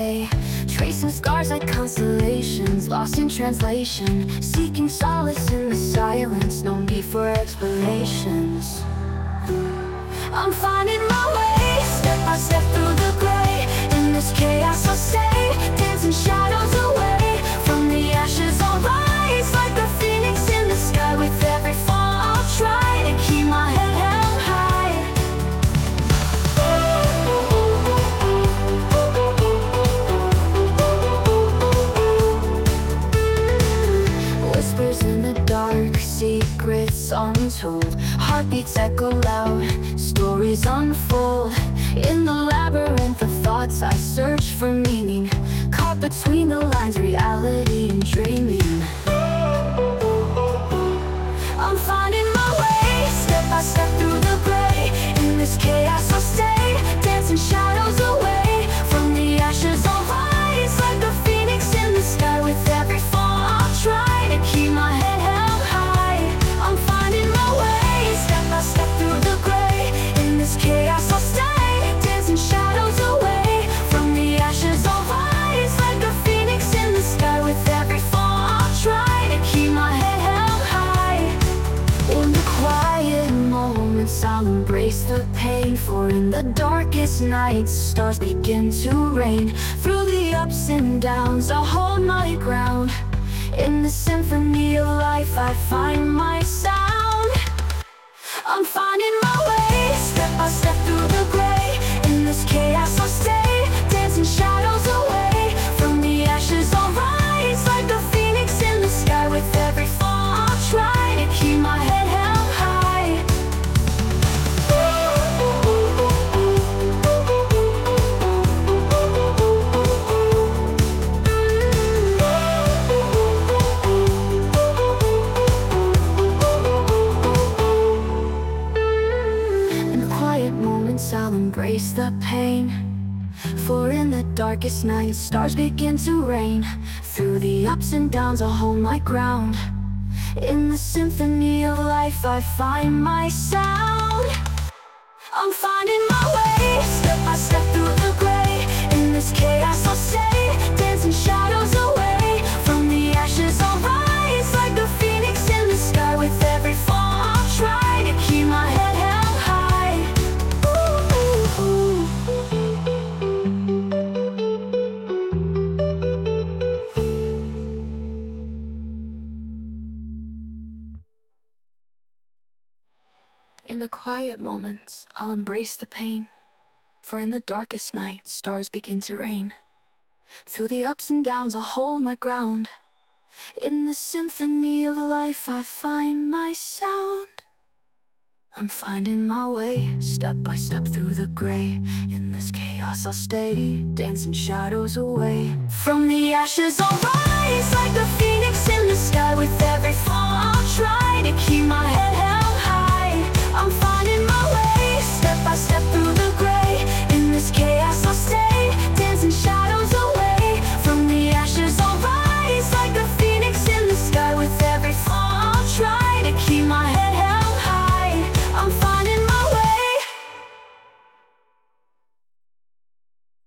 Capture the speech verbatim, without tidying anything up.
way, tracing scars like constellations, lost in translation, seeking solace in the silence, no need for explanations. I'm finding my way, step by step through the gray. In this chaos I'll stay, dancing shadows away. From the ashes I'll rise, like a phoenix in the sky. With every fall I'll try to keep my head held high. Whispers in the dark, secrets untold, heartbeats echo loud, stories unfold. In the labyrinth of thoughts I search for meaning, caught between the lines, reality and dreaming. I'm finding my way, step by step through the gray. In this chaos I'll stay, dancing shadows away. From the ashes I'll rise, like a phoenix in the sky. With every fall I'll try to keep my head held high. I'm finding my way, step by step through the gray. In this chaos I'll stay, dancing shadows away. From the ashes I'll rise, like a phoenix in the sky. With every fall I'll try to keep my head held high. In the quiet moments I'll embrace the pain, for in the darkest nights stars begin to rain. Through the ups and downs I'll hold my ground. In the symphony of life I find my sound. I'm finding my way, step by step through the gray. In this chaos I'll stay, dancing shadows away. From the ashes I'll rise, like a phoenix in the sky. With every fall I'll try to keep my head held high. In the quiet moments I'll embrace the pain, for in the darkest nights stars begin to rain. Through the ups and downs I'll hold my ground. In the symphony of life I find my sound. I'm finding my way, step by step through the gray. In this chaos I'll stay, dancing shadows away. From the ashes I'll rise, like a phoenix in the sky. With every fall I'll try to keep my head held high. Ooh, ooh, In the quiet moments, I'll embrace the pain, for in the darkest night, stars begin to rain. Through the ups and downs, I'll hold my ground. In the symphony of life, I find my sound. I'm finding my way, step by step through the gray. In this chaos, I'll stay, dancing shadows away. From the ashes, I'll rise, like a phoenix in the sky. With every fall, I'll try to keep my head held.